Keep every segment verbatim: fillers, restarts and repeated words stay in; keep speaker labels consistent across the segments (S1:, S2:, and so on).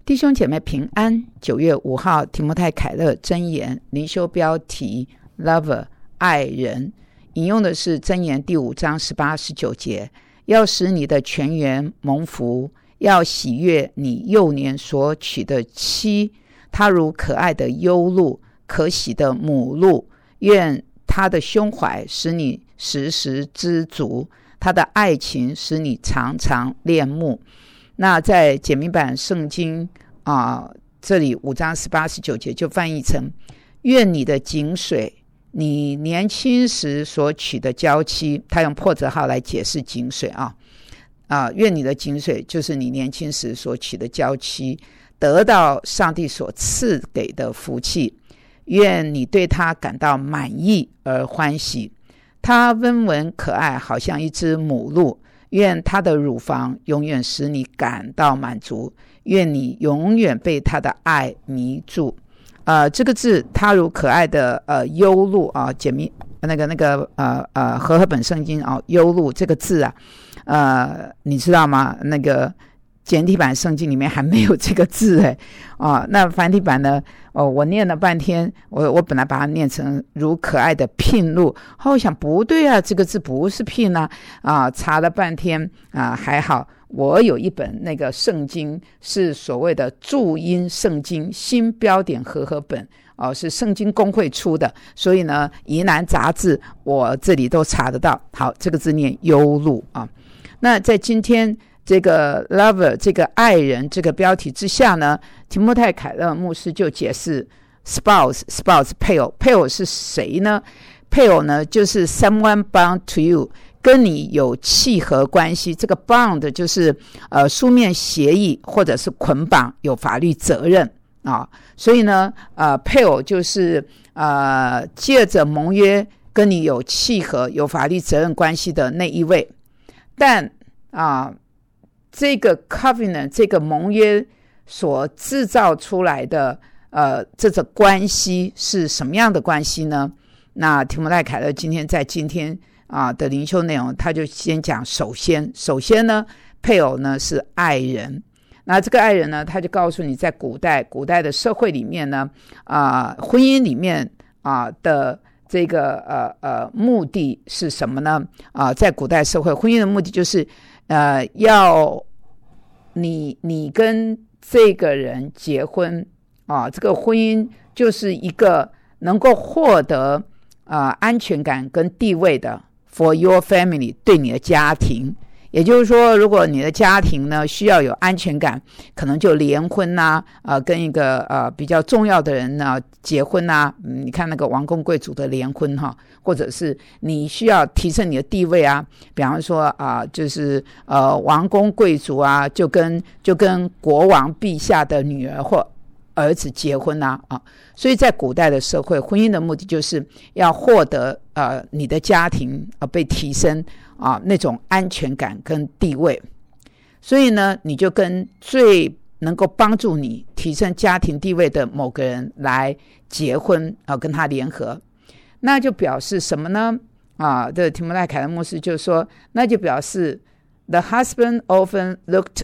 S1: 弟兄姐妹平安。九月五号提摩太凯勒箴言灵修标题 Lover 爱人，引用的是箴言第五章十八十九节，要使你的全员蒙福，要喜悦你幼年所娶的妻，她如可爱的优鹿，可喜的母鹿，愿她的胸怀使你时时知足，她的爱情使你常常恋慕。那在简明版圣经啊、呃，这里五章十八十九节就翻译成，愿你的井水，你年轻时所娶的娇妻，他用破折号来解释井水啊啊，愿你的井水就是你年轻时所娶的娇妻，得到上帝所赐给的福气，愿你对他感到满意而欢喜。他温文可爱，好像一只母鹿，愿他的乳房永远使你感到满足，愿你永远被他的爱迷住。呃，这个字他如可爱的呃优鹿啊，简明那个那个呃呃和合本圣经啊，优鹿这个字啊，呃，你知道吗？那个简体版圣经里面还没有这个字哎啊，那繁体版呢？哦，我念了半天，我我本来把它念成如可爱的聘鹿，后我想不对啊，这个字不是聘啊啊，查了半天啊，还好我有一本那个圣经是所谓的注音圣经新标点和合本哦，是圣经公会出的，所以呢，疑难杂志我这里都查得到。好，这个字念优鹿啊。那在今天这个 lover 这个爱人这个标题之下呢，提摩太凯勒牧师就解释 spouse spouse 配偶，配偶是谁呢？配偶呢就是 someone bound to you， 跟你有契合关系，这个 bound 就是呃书面协议或者是捆绑，有法律责任啊。所以呢呃配偶就是呃借着盟约跟你有契合有法律责任关系的那一位。但啊这个 covenant 这个盟约所制造出来的呃这种关系是什么样的关系呢？那提摩太凯勒今天在今天啊的灵修内容，他就先讲首先首先呢配偶呢是爱人。那这个爱人呢，他就告诉你，在古代古代的社会里面呢啊、呃、婚姻里面啊、呃、的这个呃呃目的是什么呢？啊、呃、在古代社会婚姻的目的就是呃，要你你跟这个人结婚啊，这个婚姻就是一个能够获得啊、呃、安全感跟地位的 for your family， 对你的家庭。也就是说，如果你的家庭呢需要有安全感，可能就联婚啊，呃，跟一个呃比较重要的人呢结婚啊，嗯，你看那个王公贵族的联婚哈，或者是你需要提升你的地位啊，比方说啊、呃，就是呃王公贵族啊，就跟就跟国王陛下的女儿或儿子结婚啊啊，所以在古代的社会，婚姻的目的就是要获得呃你的家庭呃被提升啊那种安全感跟地位，所以呢，你就跟最能够帮助你提升家庭地位的某个人来结婚啊，跟他联合，那就表示什么呢？啊，这提摩太凯勒牧师就说，那就表示 the husband often looked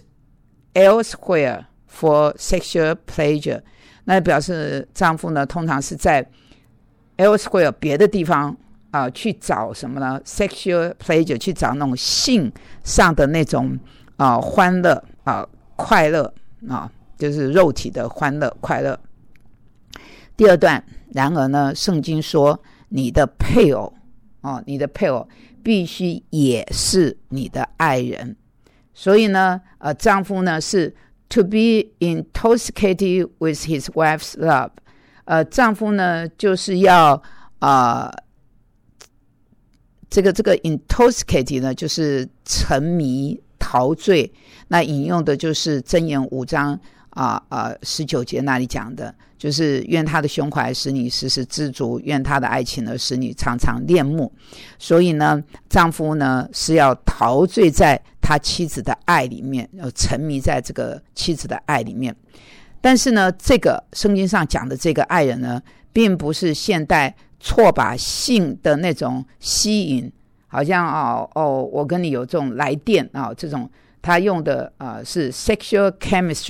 S1: elsewhere for sexual pleasure， 那表示丈夫呢通常是在 elsewhere 别的地方啊去找什么呢 sexual pleasure， 去找那种性上的那种啊欢乐啊快乐啊，就是肉体的欢乐快乐。第二段，然而呢圣经说你的配偶哦，你的配偶必须也是你的爱人，所以呢呃丈夫呢是to be intoxicated with his wife's love， 呃，丈夫呢就是要呃，这个这个 intoxicated 呢就是沉迷陶醉，那引用的就是箴言五章啊啊十九节那里讲的，就是愿他的胸怀使你时时知足，愿他的爱情呢使你常常恋慕。所以呢，丈夫呢是要陶醉在他妻子的爱里面，要沉迷在这个妻子的爱里面。但是呢，这个圣经上讲的这个爱人呢，并不是现代错把性的那种吸引，好像哦哦，我跟你有这种来电啊、哦，这种他用的呃是 sexual chemistry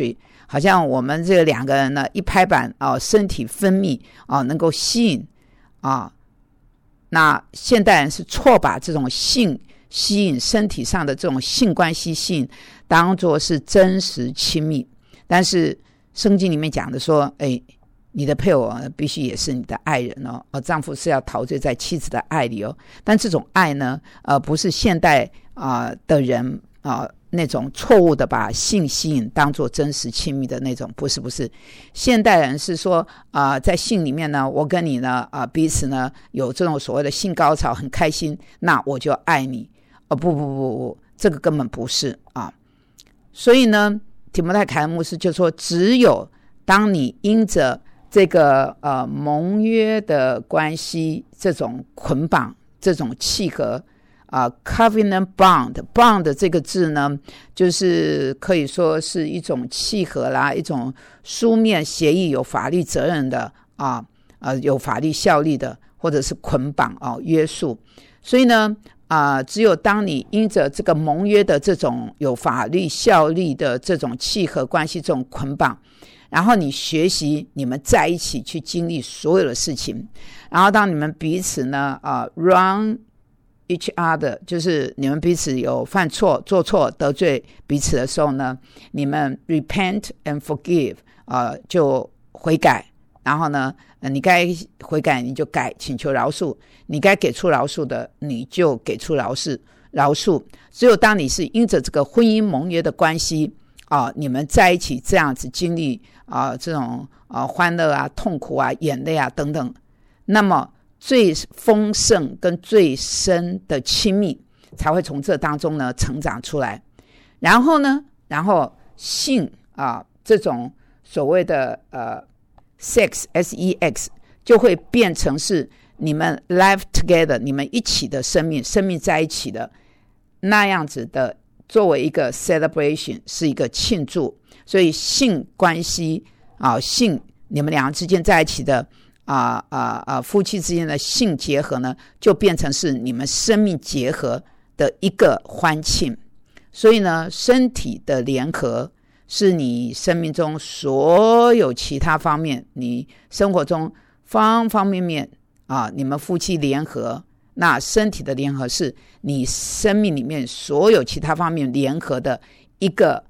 S1: 好像我们这两个人呢一拍板啊、哦，身体分泌啊、哦，能够吸引啊。那现代人是错把这种性吸引身体上的这种性关系吸引当作是真实亲密，但是圣经里面讲的说，哎，你的配偶必须也是你的爱人哦，呃，丈夫是要陶醉在妻子的爱里哦。但这种爱呢，呃，不是现代啊、呃、的人啊、呃、那种错误的把性吸引当作真实亲密的那种，不是不是。现代人是说啊、呃，在性里面呢，我跟你呢啊、呃、彼此呢有这种所谓的性高潮，很开心，那我就爱你。哦，不不不不，这个根本不是啊。所以呢，提摩太凯恩牧师就说，只有当你因着这个呃盟约的关系，这种捆绑，这种契合啊、呃、，covenant bond bond 这个字呢，就是可以说是一种契合啦，一种书面协议，有法律责任的啊，呃，有法律效力的，或者是捆绑啊、哦、约束。所以呢。啊、呃，只有当你因着这个盟约的这种有法律效力的这种契合关系，这种捆绑，然后你学习你们在一起去经历所有的事情，然后当你们彼此呢啊、呃、wrong each other， 就是你们彼此有犯错、做错、得罪彼此的时候呢，你们 repent and forgive 啊、呃，就悔改，然后呢。你该悔改你就改，请求饶恕，你该给出饶恕的你就给出饶恕饶恕。只有当你是因着这个婚姻盟约的关系啊，你们在一起这样子经历啊这种啊欢乐啊、痛苦啊、眼泪啊等等，那么最丰盛跟最深的亲密才会从这当中呢成长出来。然后呢，然后性啊这种所谓的呃Sex, S E X 就会变成是你们 live together， 你们一起的生命，生命在一起的那样子的，作为一个 celebration， 是一个庆祝。所以性关系啊，性你们两个之间在一起的啊啊啊夫妻之间的性结合呢，就变成是你们生命结合的一个欢庆。所以呢，身体的联合。是你生命中所有其他方面，你生活中方方面面啊，你们夫妻联合，那身体的联合是你生命里面所有其他方面联合的一个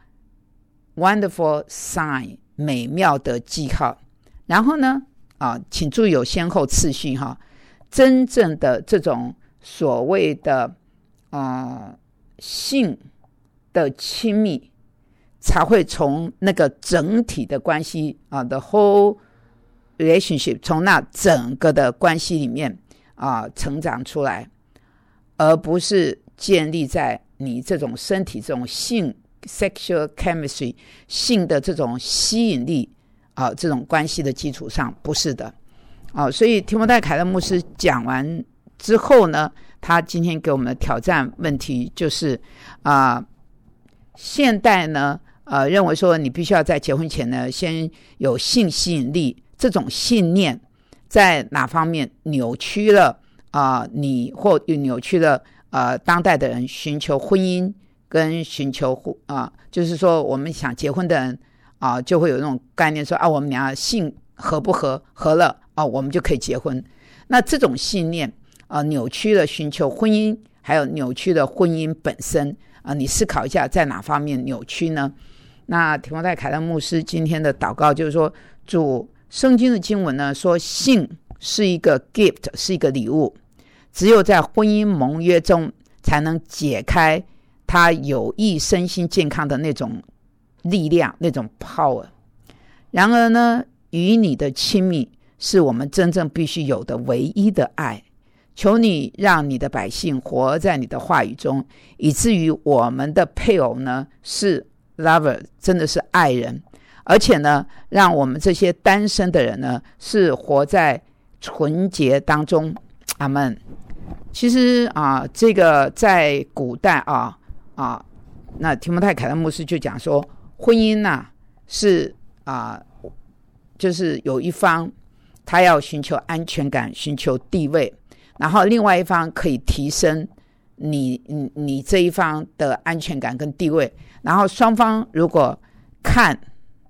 S1: wonderful sign， 美妙的记号。然后呢，啊，请注意有先后次序哈，真正的这种所谓的啊性的亲密。才会从那个整体的关系啊 ，the whole relationship， 从那整个的关系里面啊成长出来，而不是建立在你这种身体这种性 sexual chemistry 性的这种吸引力啊这种关系的基础上，不是的啊。所以提摩太凯勒牧师讲完之后呢，他今天给我们的挑战问题就是啊，现代呢。呃，认为说你必须要在结婚前呢，先有性吸引力，这种信念在哪方面扭曲了啊、呃？你或扭曲了呃当代的人寻求婚姻跟寻求啊、呃，就是说我们想结婚的人啊、呃，就会有那种概念说啊，我们俩性合不合，合了啊、呃，我们就可以结婚。那这种信念啊、呃，扭曲了寻求婚姻，还有扭曲了婚姻本身啊、呃，你思考一下，在哪方面扭曲呢？那提摩太凯勒牧师今天的祷告就是说，主圣经的经文呢说，性是一个 gift， 是一个礼物，只有在婚姻盟约中才能解开他有益身心健康的那种力量，那种 power。然而呢，与你的亲密是我们真正必须有的唯一的爱。求你让你的百姓活在你的话语中，以至于我们的配偶呢是lover， 真的是爱人，而且呢，让我们这些单身的人呢，是活在纯洁当中。阿们。其实啊，这个在古代啊啊，那提摩太凯勒牧师就讲说，婚姻呐、啊、是啊，就是有一方他要寻求安全感，寻求地位，然后另外一方可以提升你你你这一方的安全感跟地位。然后双方如果看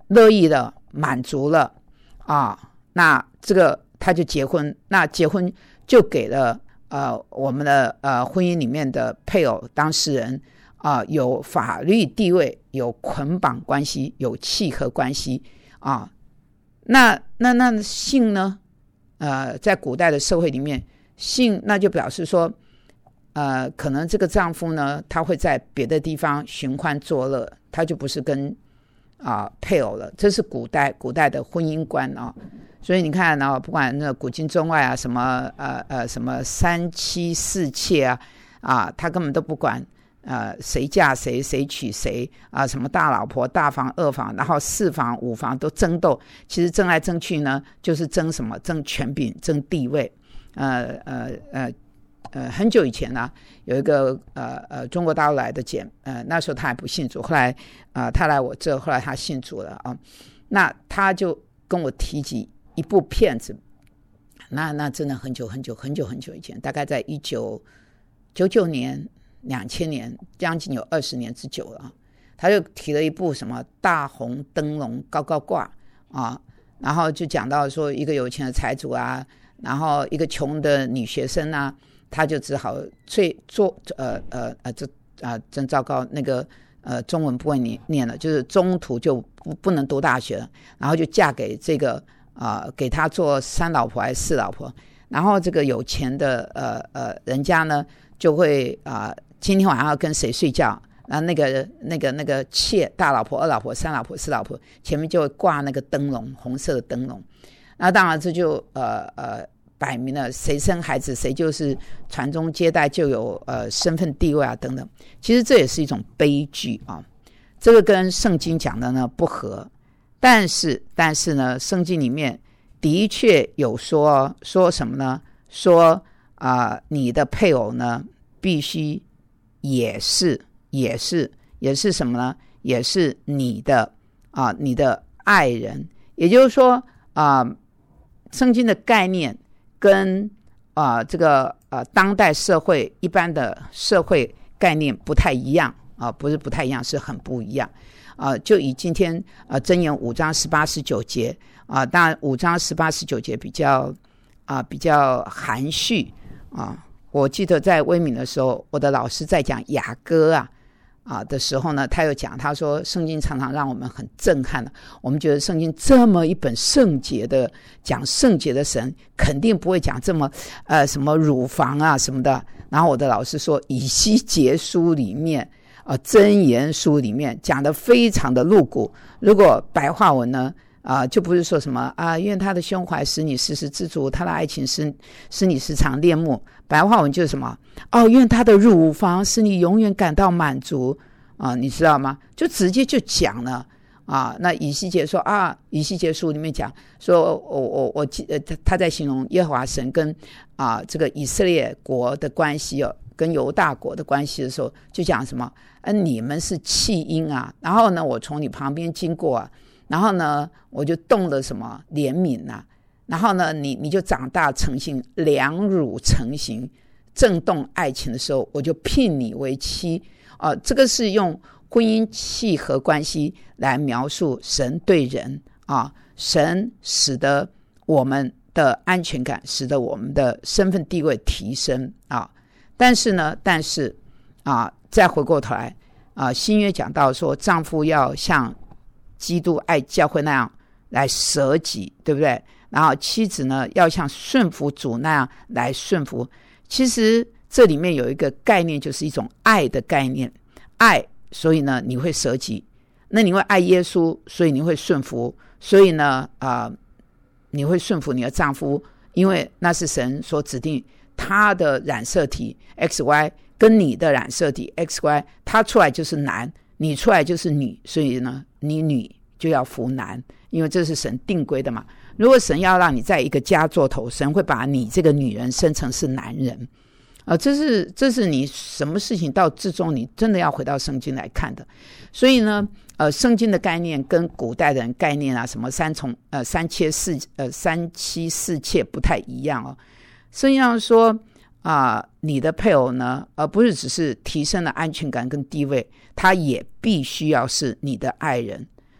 S1: 乐意的满足了啊，那这个他就结婚，那结婚就给了呃我们的呃婚姻里面的配偶当事人啊、呃、有法律地位，有捆绑关系，有契合关系啊。那那那性呢？呃，在古代的社会里面，性那就表示说，呃，可能这个丈夫呢，他会在别的地方寻欢作乐，他就不是跟啊、呃、配偶了。这是古代古代的婚姻观啊。所以你看呢、啊，不管那古今中外啊，什么呃呃什么三妻四妾啊，啊，他根本都不管。呃，谁嫁谁，谁娶谁啊、呃？什么大老婆、大房、二房，然后四房、五房都争斗。其实争来争去呢，就是争什么？争权柄，争地位。呃呃呃呃，很久以前呢、啊，有一个呃呃中国大陆来的姐，呃那时候他还不信主，后来啊、呃、他来我这，后来他信主了啊。那他就跟我提及一部片子，那那真的很久很久很久很久以前，大概在一九九九年。两千年，将近有二十年之久了。他就提了一部什么大红灯笼高高挂啊，然后就讲到说一个有钱的财主啊，然后一个穷的女学生啊，他就只好最做呃呃呃这啊真糟糕，那个呃中文不会念念了，就是中途就不不能读大学了，然后就嫁给这个啊、呃、给他做三老婆还是四老婆，然后这个有钱的呃呃人家呢就会啊。呃今天晚上要跟谁睡觉？然后那个那个那个妾大老婆、二老婆、三老婆、四老婆前面就会挂那个灯笼，红色的灯笼。那当然这就呃呃摆明了谁生孩子谁就是传宗接代，就有呃身份地位啊等等。其实这也是一种悲剧啊，这个跟圣经讲的呢不合。但是但是呢，圣经里面的确有说说什么呢？说啊、呃，你的配偶呢必须。也是也是也是什么呢？也是你的啊，你的爱人。也就是说啊，圣经的概念跟啊这个呃、啊、当代社会一般的社会概念不太一样啊，不是不太一样，是很不一样啊。就以今天啊箴言五章十八十九节啊，当然五章十八十九节比较啊比较含蓄啊。我记得在威敏的时候，我的老师在讲雅歌啊啊的时候呢，他有讲，他说圣经常常让我们很震撼的。我们觉得圣经这么一本圣洁的讲圣洁的神，肯定不会讲这么呃什么乳房啊什么的。然后我的老师说，以西结书里面啊箴言书里面讲得非常的露骨。如果白话文呢？啊、呃，就不是说什么啊，因为他的胸怀使你时时知足，他的爱情使使你时常恋慕。白话文就是什么？哦，因为他的乳房使你永远感到满足啊、呃，你知道吗？就直接就讲了啊。那以西结说啊，以西结书里面讲说，我我我呃，他在形容耶和华神跟啊这个以色列国的关系哦，跟犹大国的关系的时候，就讲什么？呃，你们是弃婴啊，然后呢，我从你旁边经过啊。然后呢，我就动了什么怜悯啊，然后呢，你你就长大成型，两乳成型，震动爱情的时候，我就聘你为妻。呃，这个是用婚姻契合关系来描述神对人啊，神使得我们的安全感，使得我们的身份地位提升啊。但是呢，但是啊，再回过头来啊，新约讲到说，丈夫要像基督爱教会那样来舍己，对不对？然后妻子呢，要像顺服主那样来顺服。其实这里面有一个概念，就是一种爱的概念。爱，所以呢，你会舍己。那你会爱耶稣，所以你会顺服。所以呢，啊、呃，你会顺服你的丈夫，因为那是神所指定他的染色体 X Y 跟你的染色体 X Y， 他出来就是男，你出来就是女，所以呢，你女就要服男，因为这是神定规的嘛。如果神要让你在一个家做头，神会把你这个女人生成是男人。呃，这是这是你什么事情到至终你真的要回到圣经来看的。所以呢，呃，圣经的概念跟古代的人概念啊，什么三从呃三妾四呃三妻四妾不太一样哦。圣经上说啊、呃，你的配偶呢，而、呃、不是只是提升了安全感跟地位，他也必须要是你的爱人。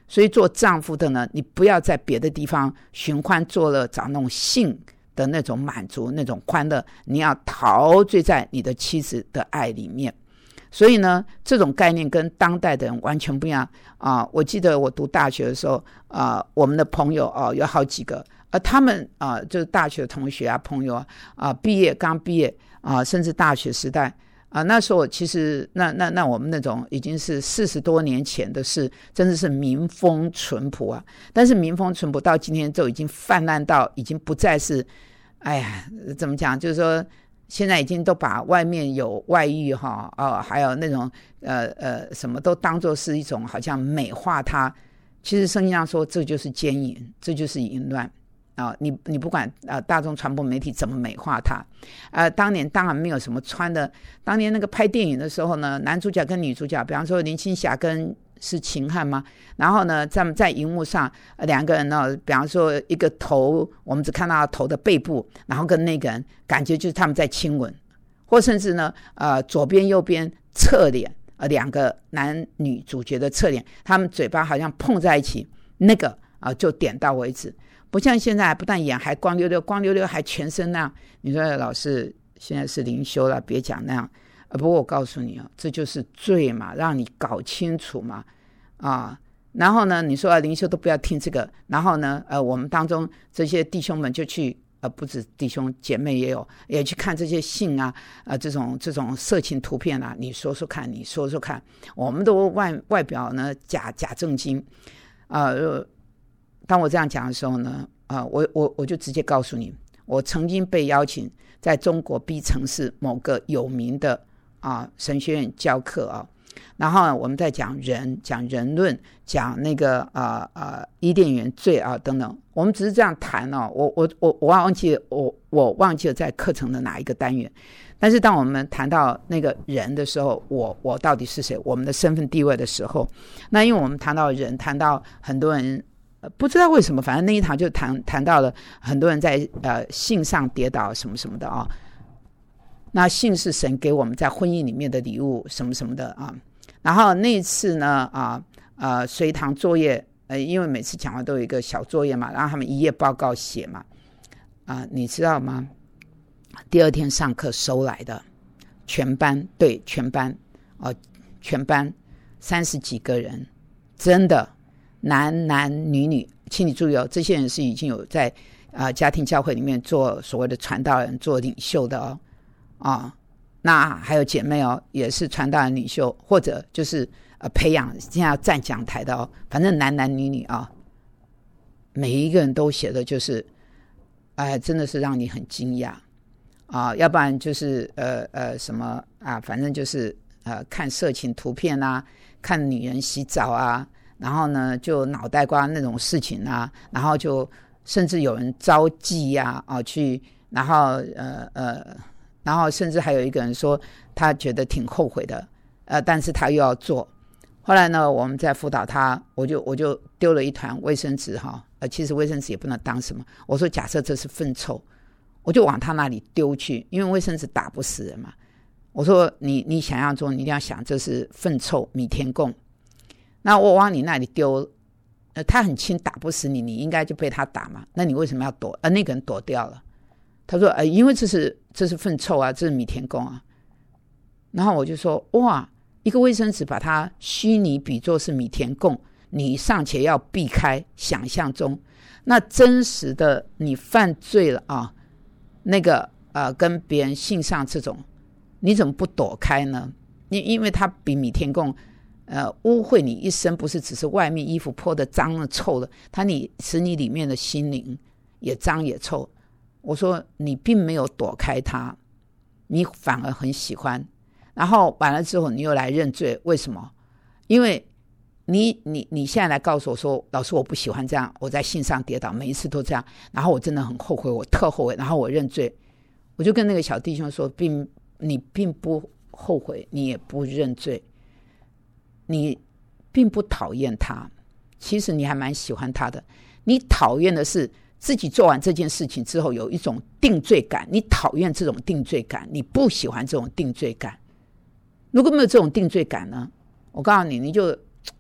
S1: 所以做丈夫的呢，你不要在别的地方寻欢作乐，找那种性的那种满足，那种欢乐，你要陶醉在你的妻子的爱里面。所以呢，这种概念跟当代的人完全不一样啊、呃！我记得我读大学的时候啊、呃，我们的朋友啊、呃、有好几个，呃，他们啊、呃、就是大学的同学啊朋友啊啊、呃、毕业刚毕业啊、呃，甚至大学时代啊、呃，那时候其实那那那我们那种已经是四十多年前的事，真的是民风淳朴啊。但是民风淳朴到今天就已经泛滥到已经不再是，哎呀，怎么讲？就是说。现在已经都把外面有外遇哈啊、哦，还有那种呃呃什么都当作是一种好像美化它。其实圣经上说这就是奸淫，这就是淫乱啊、哦！你你不管呃大众传播媒体怎么美化它，呃当年当然没有什么穿的。当年那个拍电影的时候呢，男主角跟女主角，比方说林青霞跟是秦汉吗？然后呢，在在荧幕上、呃、两个人呢，比方说一个头，我们只看到头的背部，然后跟那个人感觉就是他们在亲吻，或甚至呢，呃，左边右边侧脸，呃，两个男女主角的侧脸，他们嘴巴好像碰在一起，那个啊、呃、就点到为止，不像现在不但眼还光溜溜，光溜溜还全身那样。你说老师现在是灵修了，别讲那样。呃，不过我告诉你啊，这就是罪嘛，让你搞清楚嘛，啊，然后呢，你说啊，灵修都不要听这个，然后呢，呃，我们当中这些弟兄们就去，呃，不止弟兄姐妹也有，也去看这些性啊，呃，这种这种色情图片啊，你说说看，你说说看，我们都外外表呢假假正经，呃，当我这样讲的时候呢，啊、呃，我我我就直接告诉你，我曾经被邀请在中国 B 城市某个有名的。啊，神学院教课啊，然后我们在讲人，讲人论，讲那个啊啊伊甸园罪啊等等，我们只是这样谈哦。我我我我忘记了我我忘记了在课程的哪一个单元，但是当我们谈到那个人的时候，我我到底是谁，我们的身份地位的时候，那因为我们谈到人，谈到很多人。不知道为什么，反正那一堂就谈谈到了很多人在呃性上跌倒什么什么的啊。那性是神给我们在婚姻里面的礼物什么什么的啊，然后那一次呢啊呃随堂作业，呃因为每次讲完都有一个小作业嘛，然后他们一页报告写嘛，啊你知道吗？第二天上课收来的全班，对全班哦、啊、全班三十几个人，真的男男女女，请你注意哦，这些人是已经有在啊家庭教会里面做所谓的传道人，做领袖的哦。啊，那还有姐妹哦，也是传道人领袖，或者就是呃培养现在要站讲台的哦，反正男男女女啊，每一个人都写的就是，哎、呃，真的是让你很惊讶啊，要不然就是呃呃什么啊，反正就是呃看色情图片啊，看女人洗澡啊，然后呢就脑袋瓜那种事情啊，然后就甚至有人招妓呀 啊, 啊去，然后呃呃。然后甚至还有一个人说他觉得挺后悔的，呃，但是他又要做。后来呢，我们在辅导他，我就我就丢了一团卫生纸哈，呃，其实卫生纸也不能当什么。我说假设这是粪臭，我就往他那里丢去，因为卫生纸打不死人嘛。我说你你想要做，你一定要想这是粪臭米田共。那我往你那里丢，呃，他很轻，打不死你，你应该就被他打嘛。那你为什么要躲？呃，那个人躲掉了。他说呃，因为这是这是粪臭啊，这是米田共啊。然后我就说哇，一个卫生纸把它虚拟比作是米田共，你尚且要避开想象中，那真实的你犯罪了啊，那个呃跟别人性上这种，你怎么不躲开呢？因因为他比米田共呃污秽你一生，不是只是外面衣服泼的脏了臭了，他你使你里面的心灵也脏也臭。我说你并没有躲开他，你反而很喜欢，然后完了之后你又来认罪，为什么？因为你你你现在来告诉我说，老师我不喜欢这样，我在性上跌倒，每一次都这样，然后我真的很后悔，我特后悔，然后我认罪。我就跟那个小弟兄说，并你并不后悔，你也不认罪，你并不讨厌他，其实你还蛮喜欢他的，你讨厌的是自己做完这件事情之后有一种定罪感，你讨厌这种定罪感，你不喜欢这种定罪感。如果没有这种定罪感呢，我告诉你，你就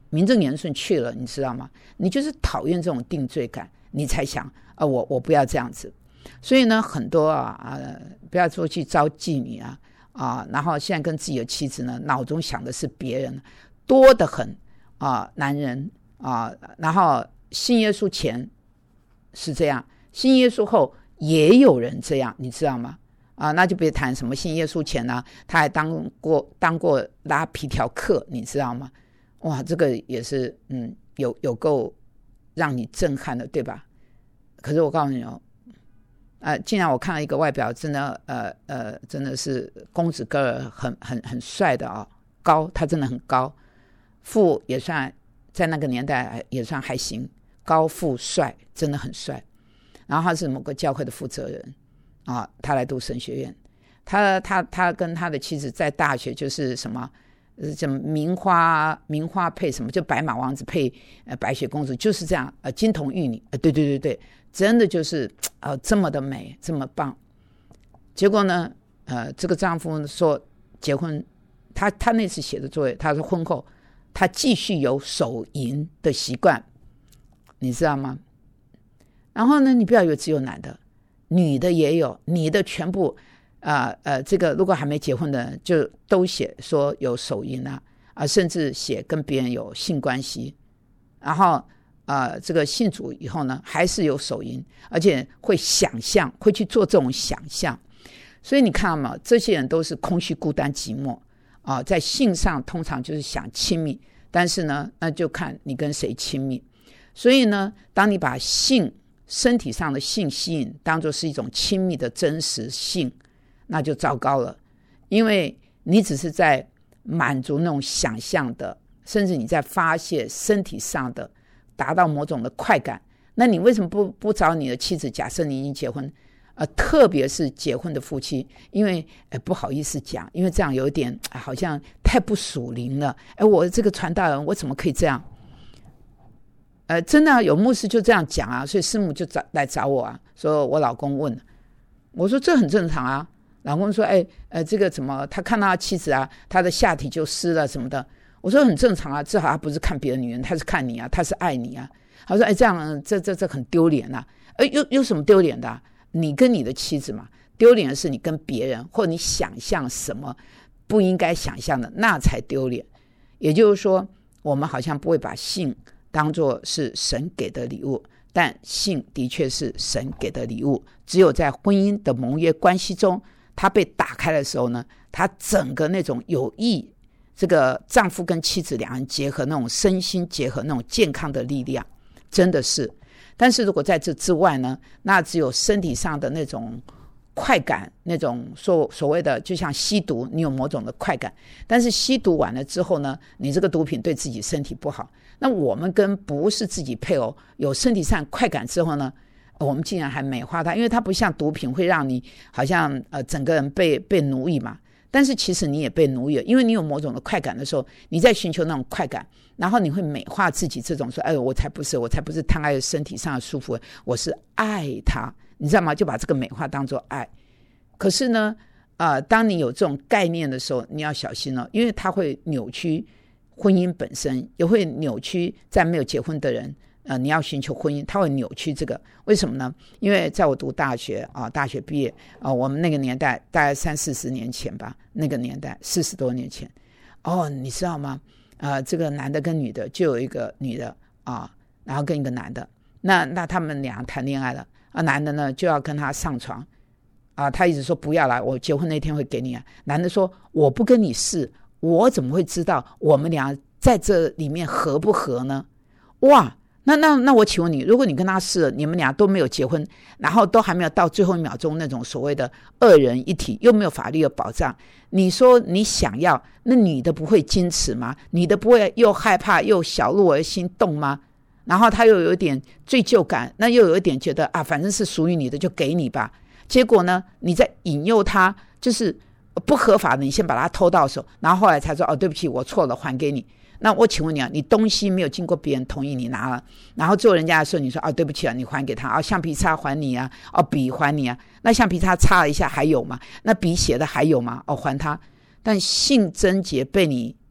S1: 名正言顺去了，你知道吗？你就是讨厌这种定罪感，你才想啊，我我不要这样子。所以呢，很多啊啊，不要说去招妓女啊啊，然后现在跟自己的妻子呢，脑中想的是别人，多得很啊，男人啊，然后信耶稣前是这样，信耶稣后也有人这样，你知道吗？啊，那就别谈什么信耶稣前啊，他还当过当过拉皮条客，你知道吗？哇，这个也是嗯，有有够让你震撼的，对吧？可是我告诉你哦，呃，竟然我看到一个外表真的呃呃，真的是公子哥儿，很很很帅的啊、哦，高，他真的很高，富也算在那个年代也算还行，高富帅，真的很帅。然后他是某个教会的负责人啊，他来读神学院，他他他跟他的妻子在大学就是什么。什么名花名花配什么，就白马王子配呃白雪公主，就是这样呃金童玉女呃对对对对，真的就是呃这么的美，这么棒。结果呢，呃这个丈夫说结婚，他他那次写的作业，他说婚后他继续有手淫的习惯，你知道吗？然后呢，你不要以为只有男的，女的也有，你的全部。呃呃，这个如果还没结婚的人，就都写说有手淫啊，啊、呃，甚至写跟别人有性关系，然后呃，这个信主以后呢，还是有手淫，而且会想象，会去做这种想象。所以你看嘛，这些人都是空虚、孤单、寂寞啊、呃，在性上通常就是想亲密，但是呢，那就看你跟谁亲密。所以呢，当你把性身体上的性吸引当作是一种亲密的真实性，那就糟糕了，因为你只是在满足那种想象的，甚至你在发泄身体上的，达到某种的快感。那你为什么不不找你的妻子？假设你已经结婚，呃，特别是结婚的夫妻，因为呃不好意思讲，因为这样有一点、呃、好像太不属灵了。哎，我这个传道人，我怎么可以这样？呃，真的、啊、有牧师就这样讲啊，所以师母就找来找我啊，说我老公问，我说这很正常啊。老公说：“哎，呃，这个怎么？他看到他妻子啊，他的下体就湿了什么的。”我说：“很正常啊，至少他不是看别的女人，他是看你啊，他是爱你啊。”他说：“哎，这样这这这很丢脸啊！哎，有有什么丢脸的、啊？你跟你的妻子嘛，丢脸的是你跟别人，或你想象什么不应该想象的，那才丢脸。也就是说，我们好像不会把性当作是神给的礼物，但性的确是神给的礼物。只有在婚姻的盟约关系中。”他被打开的时候呢，他整个那种有益这个丈夫跟妻子两人结合，那种身心结合，那种健康的力量，真的是。但是如果在这之外呢，那只有身体上的那种快感，那种所所谓的就像吸毒，你有某种的快感，但是吸毒完了之后呢，你这个毒品对自己身体不好。那我们跟不是自己配偶有身体上快感之后呢，我们竟然还美化它，因为它不像毒品会让你好像呃整个人被被奴役嘛，但是其实你也被奴役了，因为你有某种的快感的时候，你在寻求那种快感，然后你会美化自己这种说，哎，我才不是，我才不是贪爱身体上的舒服，我是爱它，你知道吗？就把这个美化当作爱。可是呢，呃，当你有这种概念的时候，你要小心了，因为它会扭曲婚姻本身，也会扭曲在没有结婚的人。呃，你要寻求婚姻，它会扭曲这个，为什么呢？因为在我读大学啊，大学毕业啊，我们那个年代大概三四十年前吧，那个年代四十多年前，哦，你知道吗？呃，这个男的跟女的就有一个女的啊，然后跟一个男的，那那他们俩谈恋爱了啊，男的呢就要跟他上床啊，他一直说不要来，我结婚那天会给你啊。男的说我不跟你试，我怎么会知道我们俩在这里面合不合呢？哇！那那那我请问你，如果你跟他试了，你们俩都没有结婚，然后都还没有到最后一秒钟那种所谓的二人一体，又没有法律的保障，你说你想要，那女的不会矜持吗？女的不会又害怕又小鹿而心动吗？然后她又有一点罪疚感，那又有一点觉得啊，反正是属于你的就给你吧。结果呢，你在引诱她，就是不合法的，你先把她偷到手，然后后来才说哦，对不起，我错了，还给你。那我请问你啊，你东西没有经过别人同意你拿了，然后最后人家说你说啊对不起啊，你还给他啊，橡皮擦还你啊，哦笔还你啊，那橡皮擦擦了一下还有吗？那笔写的还有吗？哦还他。但性贞洁被你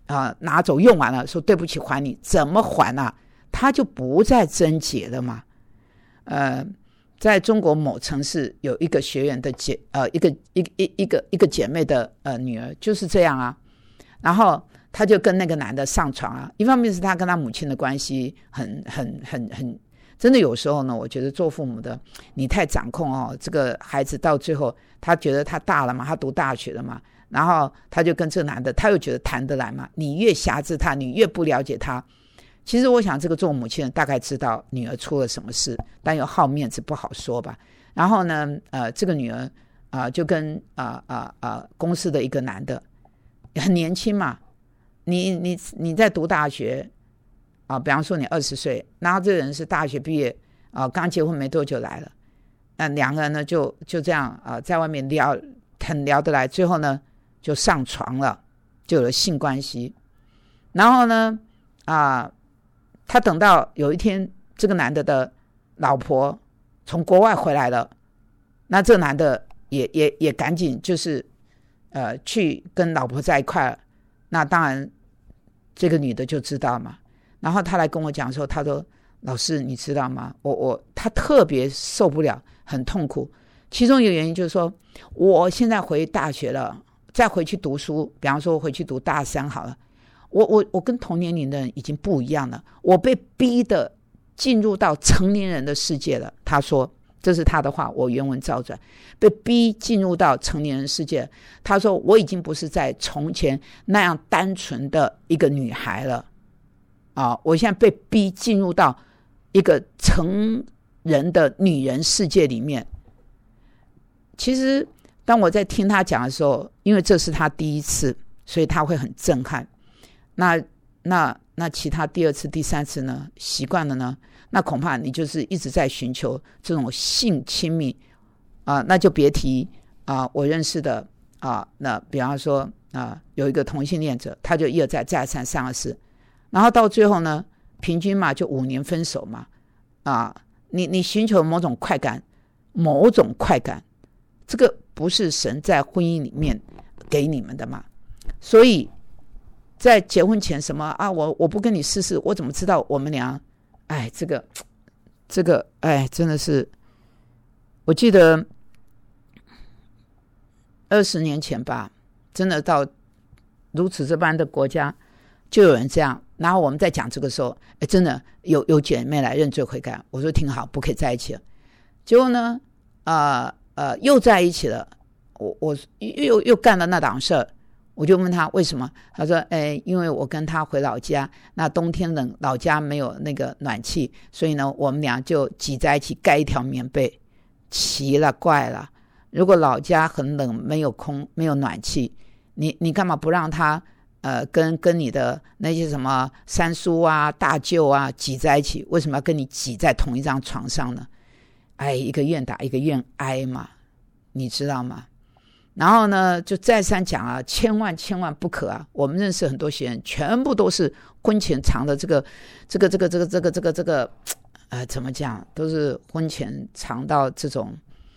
S1: 啊拿走用完了，说对不起还你，怎么还啊？他就不再贞洁了嘛。呃，在中国某城市有一个学员的姐呃一个一一一个一个姐妹的呃女儿就是这样啊，然后他就跟那个男的上床啊，一方面是他跟他母亲的关系很很很很真的，有时候呢，我觉得做父母的你太掌控哦，这个孩子到最后他觉得他大了嘛，他读大学了嘛，然后他就跟这个男的，他又觉得谈得来嘛，你越辖制他，你越不了解他。其实我想这个做母亲的大概知道女儿出了什么事，但又好面子不好说吧。然后呢呃，这个女儿啊、呃、就跟啊啊啊公司的一个男的很年轻嘛，你你你在读大学啊，比方说你二十岁，然后这个人是大学毕业啊，刚结婚没多久来了，那两个人呢就就这样啊，在外面聊很聊得来，最后呢就上床了，就有了性关系。然后呢啊，他等到有一天这个男的的老婆从国外回来了，那这个男的也也也赶紧就是呃去跟老婆在一块了，那当然这个女的就知道嘛。然后他来跟我讲说，他说老师你知道吗，我我他特别受不了，很痛苦。其中一个原因就是说，我现在回大学了，再回去读书，比方说回去读大三好了，我我我跟同年龄的人已经不一样了，我被逼的进入到成年人的世界了。他说这是他的话，我原文照转，被逼进入到成年人世界。他说我已经不是在从前那样单纯的一个女孩了啊！我现在被逼进入到一个成人的女人世界里面。其实当我在听他讲的时候，因为这是他第一次，所以他会很震撼。那那那其他第二次第三次呢，习惯了呢，那恐怕你就是一直在寻求这种性亲密啊、呃，那就别提啊、呃，我认识的啊、呃，那比方说啊、呃，有一个同性恋者，他就一而再再而三三而四，然后到最后呢，平均嘛就五年分手嘛啊，你你寻求某种快感，某种快感，这个不是神在婚姻里面给你们的嘛？所以在结婚前什么啊，我我不跟你试试，我怎么知道我们俩？哎，这个这个哎，真的是，我记得二十年前吧，真的到如此这般的国家，就有人这样。然后我们在讲这个时候，哎，真的有有姐妹来认罪悔改，我说挺好，不可以在一起了。结果呢，呃呃，又在一起了，我我又又干了那档事儿。我就问他为什么，他说诶，因为我跟他回老家，那冬天冷，老家没有那个暖气，所以呢我们俩就挤在一起盖一条棉被。奇了怪了，如果老家很冷，没有空，没有暖气，你你干嘛不让他呃跟跟你的那些什么三叔啊大舅啊挤在一起，为什么要跟你挤在同一张床上呢？哎，一个愿打一个愿挨嘛，你知道吗？然后呢就再三讲啊，千万千万不可啊！我们认识很多学员，全部都是婚前藏的这个这个这个这个这个这个这个呃怎么讲，都是婚前藏到这种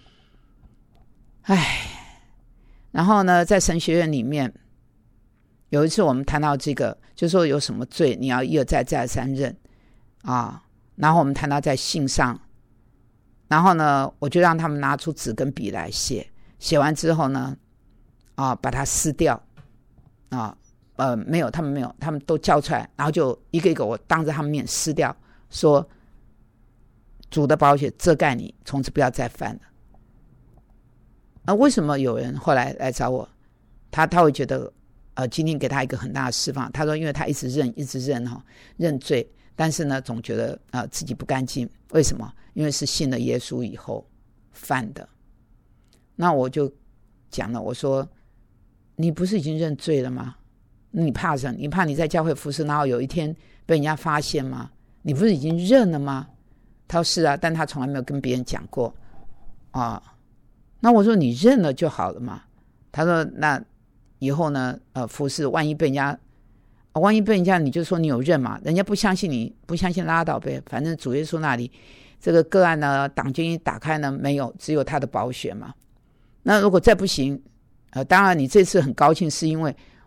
S1: 唉。然后呢在神学院里面有一次我们谈到这个，就说有什么罪你要一而再再而三认啊。然后我们谈到在性上，然后呢我就让他们拿出纸跟笔来写，写完之后呢，啊，把它撕掉，啊，呃，没有，他们没有，他们都叫出来，然后就一个一个我当着他们面撕掉，说主的宝血遮盖你，从此不要再犯了。啊，为什么有人后来来找我，他他会觉得，呃，今天给他一个很大的释放。他说，因为他一直认，一直认哈、哦，认罪，但是呢，总觉得啊、呃、自己不干净。为什么？因为是信了耶稣以后犯的。那我就讲了，我说你不是已经认罪了吗？你怕什么？你怕你在教会服侍，然后有一天被人家发现吗？你不是已经认了吗？他说是啊，但他从来没有跟别人讲过啊。那我说你认了就好了嘛。他说那以后呢，呃，服侍万一被人家、啊，万一被人家你就说你有认嘛，人家不相信你，不相信拉倒呗，反正主耶稣那里这个个案呢，党军一打开呢，没有，只有他的宝血嘛。那如果再不行，呃，当然你这次很高兴，是因为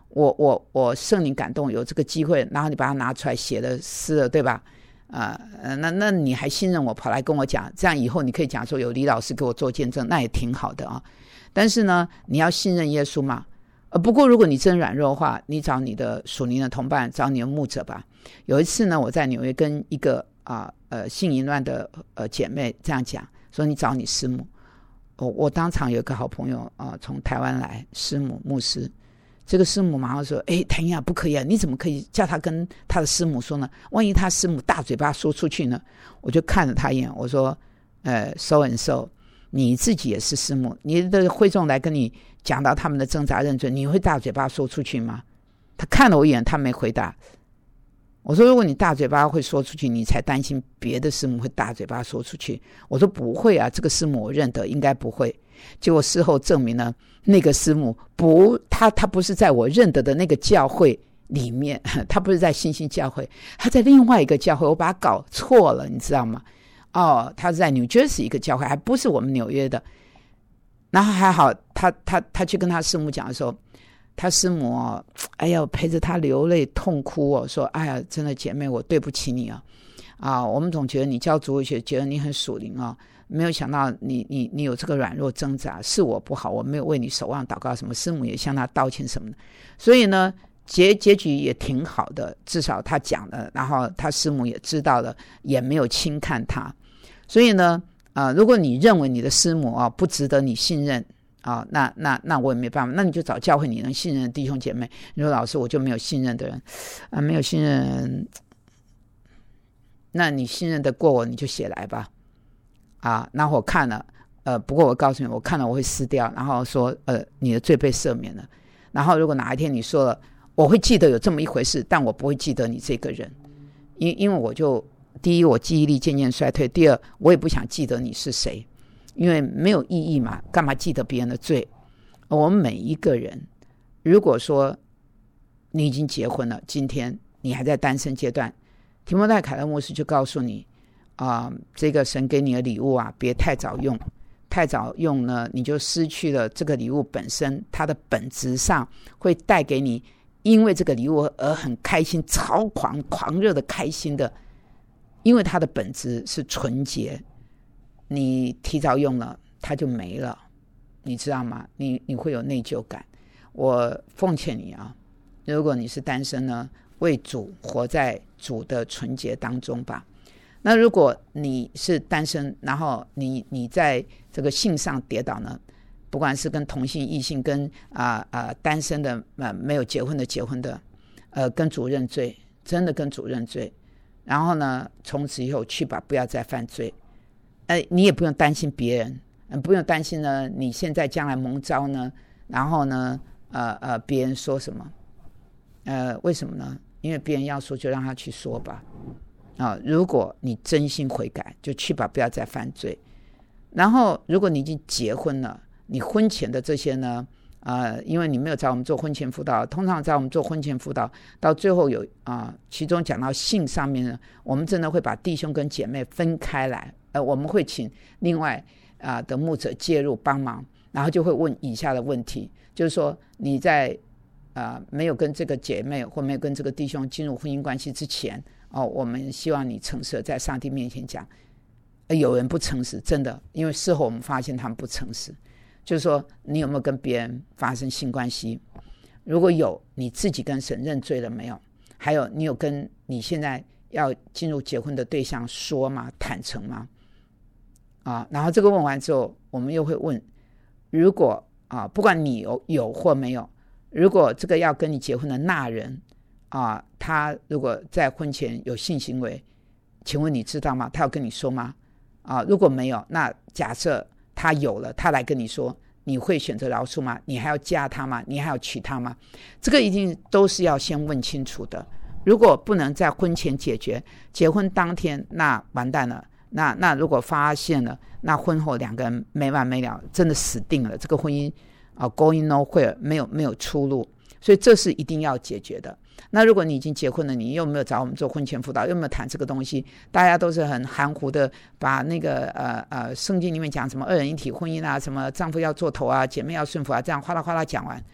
S1: 我我我圣灵感动有这个机会，然后你把它拿出来写了诗了，对吧？啊、呃，那那你还信任我，跑来跟我讲，这样以后你可以讲说有李老师给我做见证，那也挺好的啊。但是呢，你要信任耶稣嘛。呃，不过如果你真软弱的话，你找你的属灵的同伴，找你的牧者吧。有一次呢，我在纽约跟一个啊 呃, 呃性淫乱的呃姐妹这样讲，说你找你师母。我我当场有一个好朋友啊、呃，从台湾来，师母牧师。这个师母马上说：“哎，谭英啊，不可以啊！你怎么可以叫他跟他的师母说呢？万一他师母大嘴巴说出去呢？”我就看了他一眼，我说：“呃 ，so and so， 你自己也是师母，你的会众来跟你讲到他们的挣扎认罪，你会大嘴巴说出去吗？”他看了我一眼，他没回答。我说：“如果你大嘴巴会说出去，你才担心别的师母会大嘴巴说出去。”我说：“不会啊，这个师母我认得，应该不会。”结果事后证明呢，那个师母不，他他不是在我认得的那个教会里面，他不是在新兴教会，他在另外一个教会，我把他搞错了，你知道吗？哦，他是在 New Jersey 一个教会，还不是我们纽约的。然后还好，他他他去跟他师母讲的时候，他师母哦，哎呀，陪着他流泪痛哭哦，说：“哎呀，真的姐妹，我对不起你啊！啊，我们总觉得你教主日学，觉得你很属灵啊。”没有想到你你你有这个软弱挣扎，是我不好，我没有为你守望祷告什么，师母也向他道歉什么的，所以呢结结局也挺好的，至少他讲了，然后他师母也知道了，也没有轻看他。所以呢呃，如果你认为你的师母啊不值得你信任啊，那那那我也没办法，那你就找教会你能信任的弟兄姐妹。你说老师我就没有信任的人啊，没有信任，那你信任的过我你就写来吧。啊，那我看了，呃，不过我告诉你，我看了我会撕掉，然后说，呃，你的罪被赦免了。然后如果哪一天你说了，我会记得有这么一回事，但我不会记得你这个人，因因为我就第一，我记忆力渐渐衰退；第二，我也不想记得你是谁，因为没有意义嘛，干嘛记得别人的罪？我们每一个人，如果说你已经结婚了，今天你还在单身阶段，提摩太凯勒牧师就告诉你。啊、呃，这个神给你的礼物啊，别太早用，太早用呢，你就失去了这个礼物本身，它的本质上会带给你，因为这个礼物而很开心、超狂、狂热的开心的，因为它的本质是纯洁，你提早用了，它就没了，你知道吗？你你会有内疚感。我奉劝你啊，如果你是单身呢，为主活在主的纯洁当中吧。那如果你是单身，然后你你在这个性上跌倒呢，不管是跟同性异性跟啊啊、呃呃、单身的呃没有结婚的结婚的呃跟主认罪，真的跟主认罪，然后呢从此以后去吧，不要再犯罪。呃你也不用担心别人，嗯不用担心呢你现在将来蒙召呢，然后呢呃呃别人说什么，呃为什么呢？因为别人要说就让他去说吧。啊，如果你真心悔改，就去吧，不要再犯罪。然后，如果你已经结婚了，你婚前的这些呢，呃，因为你没有找我们做婚前辅导，通常找我们做婚前辅导，到最后有啊、呃，其中讲到性上面呢，我们真的会把弟兄跟姐妹分开来，呃，我们会请另外啊、呃、的牧者介入帮忙，然后就会问以下的问题，就是说你在啊、呃、没有跟这个姐妹或没有跟这个弟兄进入婚姻关系之前。哦，我们希望你诚实在上帝面前讲，有人不诚实，真的，因为事后我们发现他们不诚实，就是说你有没有跟别人发生性关系？如果有，你自己跟神认罪了没有？还有，你有跟你现在要进入结婚的对象说吗？坦诚吗？啊，然后这个问完之后，我们又会问，如果啊，不管你有有或没有，如果这个要跟你结婚的那人。啊，他如果在婚前有性行为，请问你知道吗？他要跟你说吗？啊，如果没有，那假设他有了，他来跟你说，你会选择饶恕吗？你还要嫁他吗？你还要娶他吗？这个一定都是要先问清楚的。如果不能在婚前解决，结婚当天那完蛋了。那那如果发现了，那婚后两个人没完没了，真的死定了。这个婚姻啊 ，going nowhere， 没有没有出路。所以这是一定要解决的。那如果你已经结婚了，你又没有找我们做婚前辅导，又没有谈这个东西，大家都是很含糊的把那个呃呃圣经里面讲什么二人一体婚姻啊，什么丈夫要做头啊，姐妹要顺服啊，这样哗啦哗啦讲完，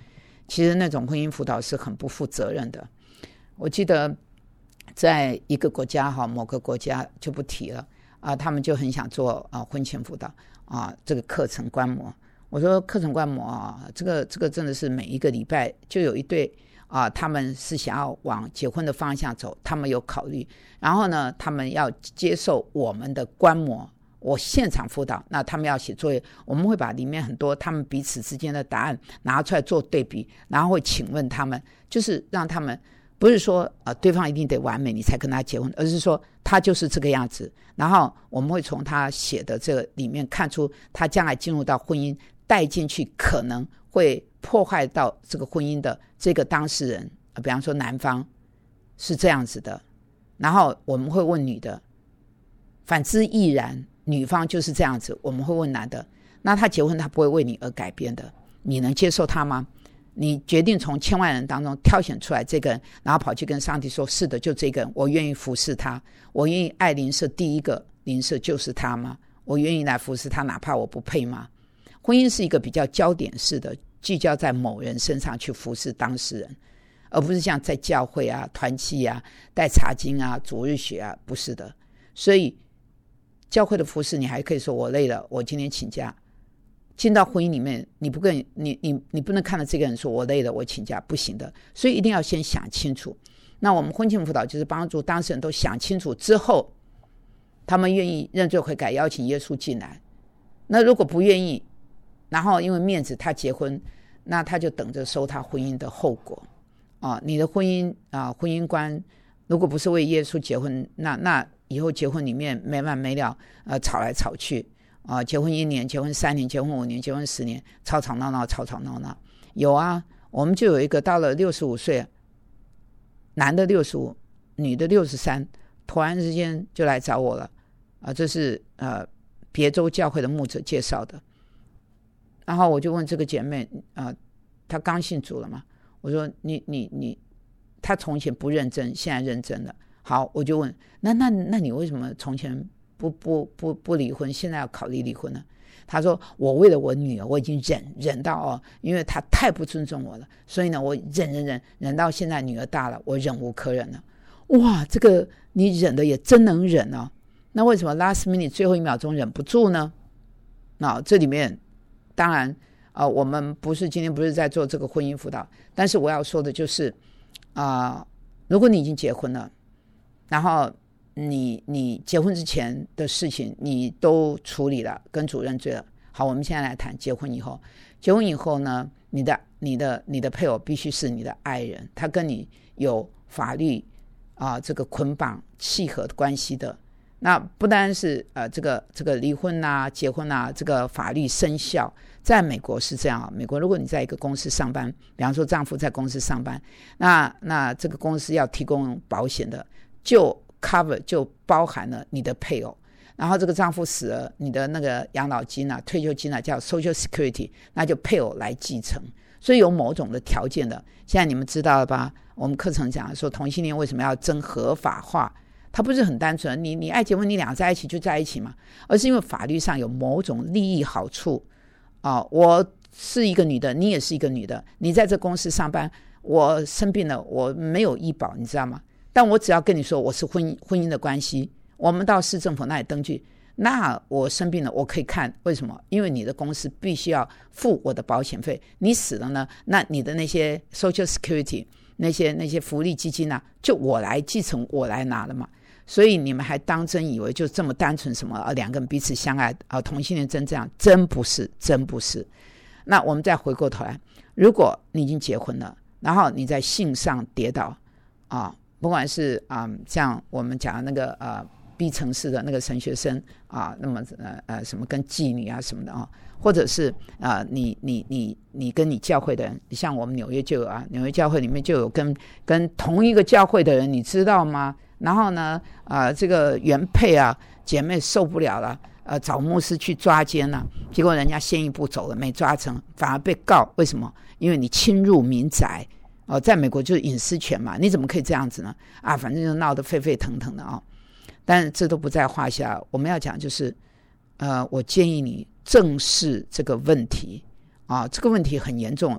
S1: 其实那种婚姻辅导是很不负责任的。我记得在一个国家哈，某个国家就不提了啊，他们就很想做啊婚前辅导啊，这个课程观摩。我说课程观摩啊，这个这个真的是每一个礼拜就有一对啊，他们是想要往结婚的方向走，他们有考虑，然后呢，他们要接受我们的观摩，我现场辅导，那他们要写作业，我们会把里面很多他们彼此之间的答案拿出来做对比，然后会请问他们，就是让他们不是说呃对方一定得完美你才跟他结婚，而是说他就是这个样子，然后我们会从他写的这个里面看出他将来进入到婚姻带进去可能会破坏到这个婚姻的这个当事人，比方说男方是这样子的，然后我们会问女的，反之亦然，女方就是这样子，我们会问男的，那他结婚他不会为你而改变的，你能接受他吗？你决定从千万人当中挑选出来这个人，然后跑去跟上帝说，是的，就这个人，我愿意服侍他，我愿意爱邻舍，第一个邻舍就是他吗？我愿意来服侍他，哪怕我不配吗？婚姻是一个比较焦点式的，聚焦在某人身上去服侍当事人，而不是像在教会啊、团契啊、带茶经啊、主日学啊，不是的。所以教会的服侍，你还可以说我累了，我今天请假。进到婚姻里面，你不跟你你你不能看到这个人说我累了，我请假，不行的。所以一定要先想清楚。那我们婚前辅导就是帮助当事人都想清楚之后，他们愿意认罪悔改，邀请耶稣进来。那如果不愿意，然后因为面子他结婚，那他就等着收他婚姻的后果啊！你的婚姻啊，婚姻观如果不是为耶稣结婚，那那以后结婚里面没完没了，呃，吵来吵去啊！结婚一年，结婚三年，结婚五年，结婚十年，吵吵闹闹，吵吵闹闹。有啊，我们就有一个到了六十五岁，男的六十五，女的六十三，突然之间就来找我了啊！这是呃别州教会的牧者介绍的。然后我就问这个姐妹，呃，她刚信主了嘛？我说你你你，她从前不认真，现在认真了。好，我就问，那那那你为什么从前不不不不离婚，现在要考虑离婚呢？她说我为了我女儿，我已经忍忍到哦，因为她太不尊重我了，所以呢，我忍忍忍忍到现在女儿大了，我忍无可忍了。哇，这个你忍的也真能忍哦。那为什么 last minute 最后一秒钟忍不住呢？那这里面。当然、呃、我们不是今天不是在做这个婚姻辅导，但是我要说的就是啊、呃，如果你已经结婚了，然后你你结婚之前的事情你都处理了，跟主认罪了。好，我们现在来谈结婚以后。结婚以后呢，你的你的你的配偶必须是你的爱人，他跟你有法律啊、呃、这个捆绑契合关系的。那不单是呃这个这个离婚啊、结婚啊，这个法律生效，在美国是这样。美国如果你在一个公司上班，比方说丈夫在公司上班，那那这个公司要提供保险的，就 cover 就包含了你的配偶。然后这个丈夫死了，你的那个养老金啊、退休金啊叫 Social Security， 那就配偶来继承。所以有某种的条件的。现在你们知道了吧？我们课程讲说同性恋为什么要争合法化？它不是很单纯，你你爱结婚，你俩在一起就在一起嘛，而是因为法律上有某种利益好处啊、呃。我是一个女的，你也是一个女的，你在这公司上班，我生病了，我没有医保，你知道吗？但我只要跟你说我是婚姻婚姻的关系，我们到市政府那里登记，那我生病了，我可以看为什么？因为你的公司必须要付我的保险费，你死了呢，那你的那些 Social Security 那些那些福利基金啊，就我来继承，我来拿了嘛。所以你们还当真以为就这么单纯什么啊？两个人彼此相爱啊，同性恋真这样？真不是，真不是。那我们再回过头来，如果你已经结婚了，然后你在性上跌倒啊，不管是啊像我们讲的那个呃 B 城市的那个神学生啊，那么呃呃什么跟妓女啊什么的啊，或者是啊、呃、你你你你跟你教会的人，像我们纽约就有啊，纽约教会里面就有跟跟同一个教会的人，你知道吗？然后呢，呃，这个原配啊，姐妹受不了了，呃，找牧师去抓奸了、啊，结果人家先一步走了，没抓成，反而被告。为什么？因为你侵入民宅，哦、呃，在美国就是隐私权嘛，你怎么可以这样子呢？啊，反正就闹得沸沸腾腾的啊、哦。但是这都不在话下，我们要讲就是，呃，我建议你正视这个问题啊，这个问题很严重。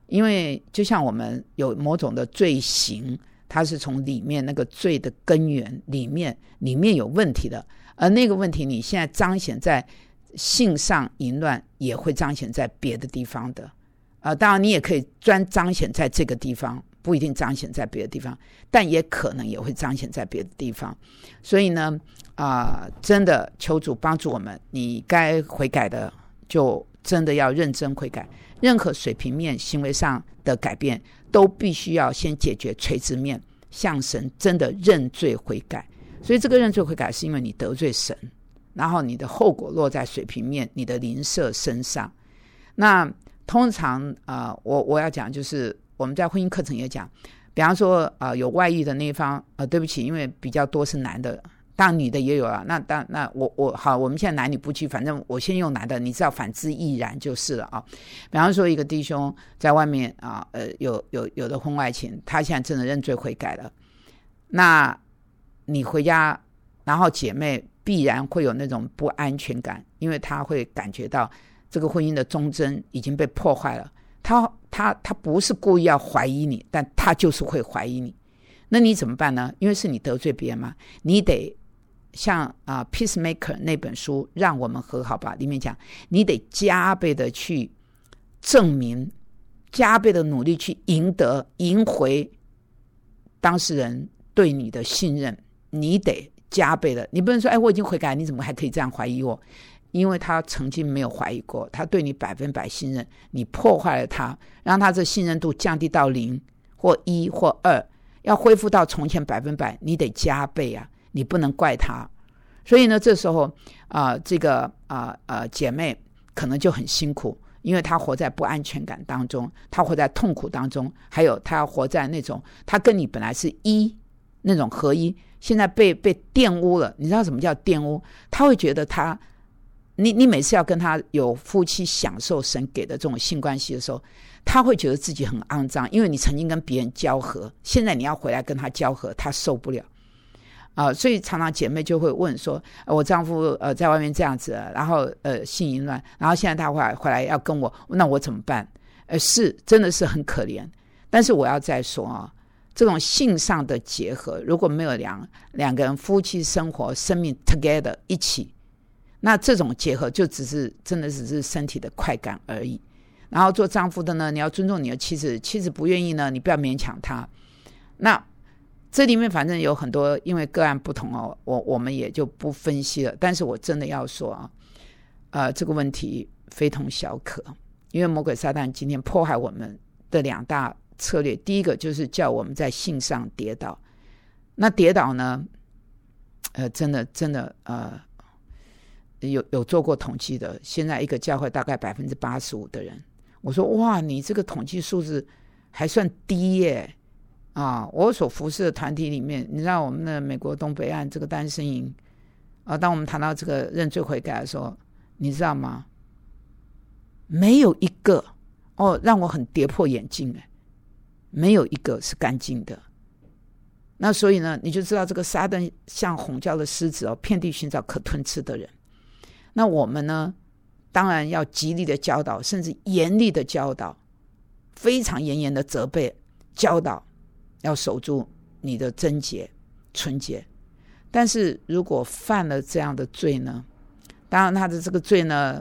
S1: 因为就像我们有某种的罪行，它是从里面那个罪的根源里面里面有问题的，而那个问题你现在彰显在性上淫乱，也会彰显在别的地方的。呃，当然你也可以专彰显在这个地方，不一定彰显在别的地方，但也可能也会彰显在别的地方。所以呢啊、呃，真的求主帮助我们，你该悔改的就真的要认真悔改。任何水平面行为上的改变都必须要先解决垂直面，向神真的认罪悔改。所以这个认罪悔改是因为你得罪神，然后你的后果落在水平面你的邻舍身上。那通常呃，我我要讲就是我们在婚姻课程也讲，比方说呃有外遇的那一方，呃对不起，因为比较多是男的，当然女的也有啊。那当那我我好，我们现在男女不拘，反正我先用男的，你知道反之亦然就是了啊。比方说一个弟兄在外面啊，呃有有有的婚外情，他现在真的认罪悔改了，那你回家，然后姐妹必然会有那种不安全感，因为他会感觉到这个婚姻的忠贞已经被破坏了。他他他不是故意要怀疑你，但他就是会怀疑你。那你怎么办呢？因为是你得罪别人嘛，你得像啊、呃、Peacemaker 那本书让我们和好吧里面讲，你得加倍的去证明，加倍的努力去赢得赢回当事人对你的信任，你得加倍的。你不能说哎我已经悔改，你怎么还可以这样怀疑我？因为他曾经没有怀疑过，他对你百分百信任，你破坏了他，让他这信任度降低到零或一或二，要恢复到从前百分百，你得加倍啊，你不能怪他。所以呢这时候啊、呃，这个啊 呃, 呃姐妹可能就很辛苦，因为她活在不安全感当中，她活在痛苦当中，还有她要活在那种她跟你本来是一那种合一，现在被被玷污了。你知道什么叫玷污？她会觉得她你你每次要跟他有夫妻享受神给的这种性关系的时候，他会觉得自己很肮脏，因为你曾经跟别人交合，现在你要回来跟他交合，他受不了啊、呃。所以常常姐妹就会问说，呃、我丈夫呃在外面这样子，然后呃性淫乱，然后现在他回来回来要跟我，那我怎么办？呃是真的是很可怜。但是我要再说啊，这种性上的结合，如果没有两两个人夫妻生活生命 together 一起，那这种结合就只是真的只是身体的快感而已。然后做丈夫的呢，你要尊重你的妻子，妻子不愿意呢，你不要勉强她。那这里面反正有很多，因为个案不同哦，我我们也就不分析了。但是我真的要说啊，呃，这个问题非同小可，因为魔鬼撒旦今天迫害我们的两大策略，第一个就是叫我们在性上跌倒。那跌倒呢，呃，真的真的呃。有有做过统计的，现在一个教会大概百分之八十五的人，我说哇，你这个统计数字还算低耶啊！我所服侍的团体里面，你知道我们的美国东北岸这个单身营啊，当我们谈到这个认罪悔改的时候，你知道吗？没有一个哦，让我很跌破眼镜哎，没有一个是干净的。那所以呢，你就知道这个撒旦像吼叫的狮子哦，遍地寻找可吞吃的人。那我们呢，当然要极力的教导，甚至严厉的教导，非常严严的责备教导，要守住你的贞洁纯洁。但是如果犯了这样的罪呢，当然他的这个罪呢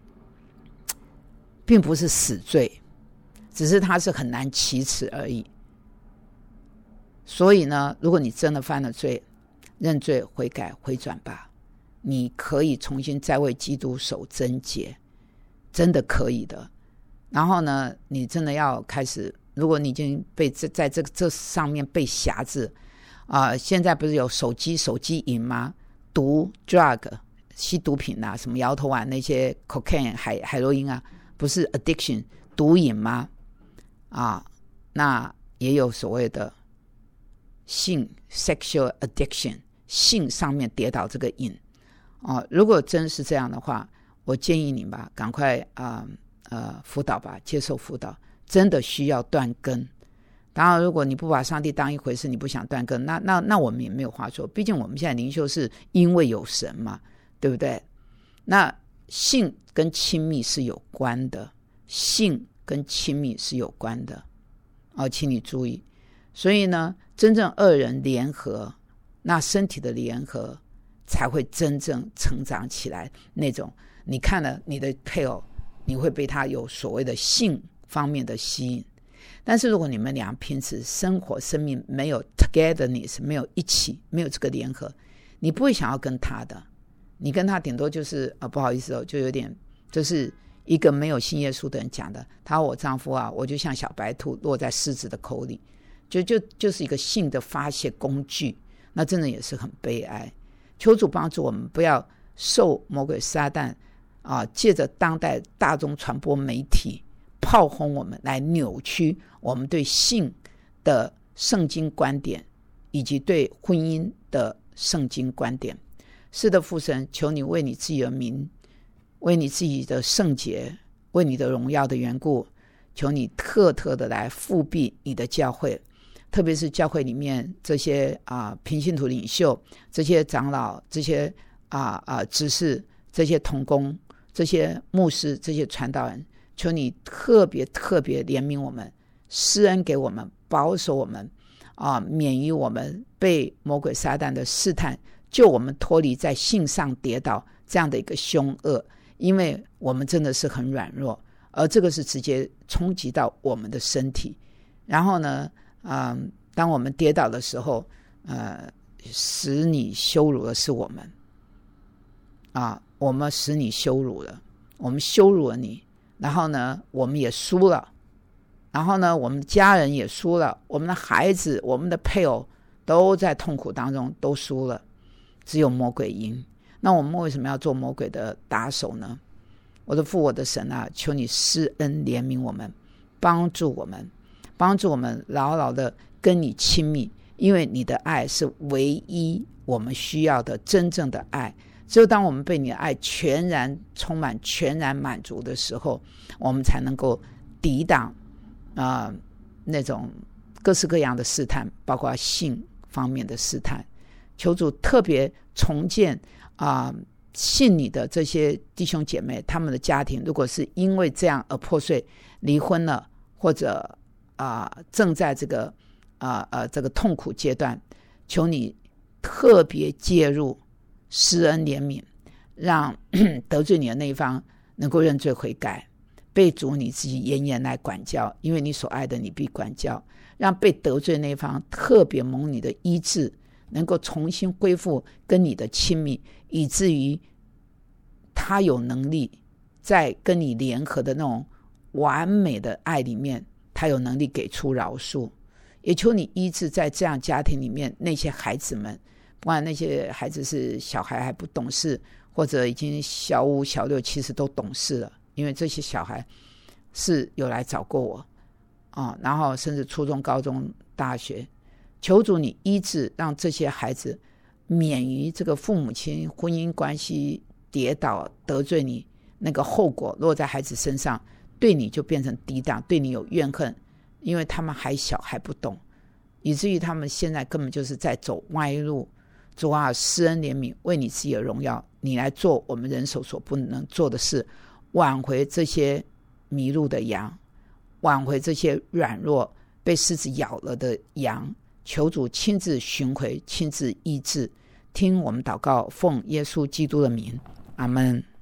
S1: 并不是死罪，只是他是很难启齿而已。所以呢，如果你真的犯了罪，认罪悔改回转吧，你可以重新再为基督守贞洁，真的可以的。然后呢，你真的要开始，如果你已经被在在这这上面被辖制啊、呃，现在不是有手机手机瘾吗？毒 drug 吸毒品啊，什么摇头丸那些 cocaine 海海洛因啊，不是 addiction 毒瘾吗？啊，那也有所谓的性 sexual addiction， 性上面跌倒这个瘾啊。如果真是这样的话，我建议你吧，赶快啊 呃, 呃辅导吧，接受辅导，真的需要断根。当然，如果你不把上帝当一回事，你不想断根，那那那我们也没有话说。毕竟我们现在灵修是因为有神嘛，对不对？那性跟亲密是有关的，性跟亲密是有关的哦，请你注意。所以呢，真正二人联合，那身体的联合才会真正成长起来。那种你看了你的配偶，你会被他有所谓的性方面的吸引，但是如果你们俩平时生活生命没有 togetherness， 没有一起，没有这个联合，你不会想要跟他的。你跟他顶多就是啊，不好意思哦，就有点就是一个没有信耶稣的人讲的，他说我丈夫啊，我就像小白兔落在狮子的口里，就就就是一个性的发泄工具，那真的也是很悲哀。求主帮助我们不要受魔鬼撒旦啊，借着当代大众传播媒体炮轰我们，来扭曲我们对性的圣经观点，以及对婚姻的圣经观点。是的，父神，求你为你自己的名，为你自己的圣洁，为你的荣耀的缘故，求你特特的来复辟你的教会，特别是教会里面这些啊平信徒领袖，这些长老，这些啊啊执事，这些同工，这些牧师，这些传道人，求你特别特别怜悯我们，施恩给我们，保守我们啊，免于我们被魔鬼撒旦的试探，救我们脱离在性上跌倒这样的一个凶恶，因为我们真的是很软弱，而这个是直接冲击到我们的身体。然后呢，嗯，当我们跌倒的时候，呃，使你羞辱的是我们啊，我们使你羞辱了，我们羞辱了你，然后呢，我们也输了，然后呢，我们家人也输了，我们的孩子，我们的配偶都在痛苦当中都输了，只有魔鬼赢。那我们为什么要做魔鬼的打手呢？我的父，我的神啊，求你施恩怜悯我们，帮助我们，帮助我们牢牢的跟你亲密，因为你的爱是唯一我们需要的真正的爱。只有当我们被你的爱全然充满、全然满足的时候，我们才能够抵挡啊、呃、那种各式各样的试探，包括性方面的试探。求主特别重建啊、呃、信你的这些弟兄姐妹，他们的家庭如果是因为这样而破碎、离婚了，或者啊、呃、正在这个啊 呃, 呃这个痛苦阶段，求你特别介入，施恩怜悯，让得罪你的那一方能够认罪悔改，被主你自己严严来管教，因为你所爱的你必管教，让被得罪的那一方特别蒙你的医治，能够重新恢复跟你的亲密，以至于他有能力在跟你联合的那种完美的爱里面，他有能力给出饶恕。也求你医治在这样家庭里面那些孩子们，不管那些孩子是小孩还不懂事，或者已经小五小六其实都懂事了，因为这些小孩是有来找过我、哦、然后甚至初中高中大学，求主你医治，让这些孩子免于这个父母亲婚姻关系跌倒得罪你那个后果落在孩子身上，对你就变成抵挡，对你有怨恨，因为他们还小还不懂，以至于他们现在根本就是在走歪路。主啊，施恩怜悯，为你自己的荣耀，你来做我们人手所不能做的事，挽回这些迷路的羊，挽回这些软弱被狮子咬了的羊。求主亲自寻回，亲自医治，听我们祷告，奉耶稣基督的名，阿们。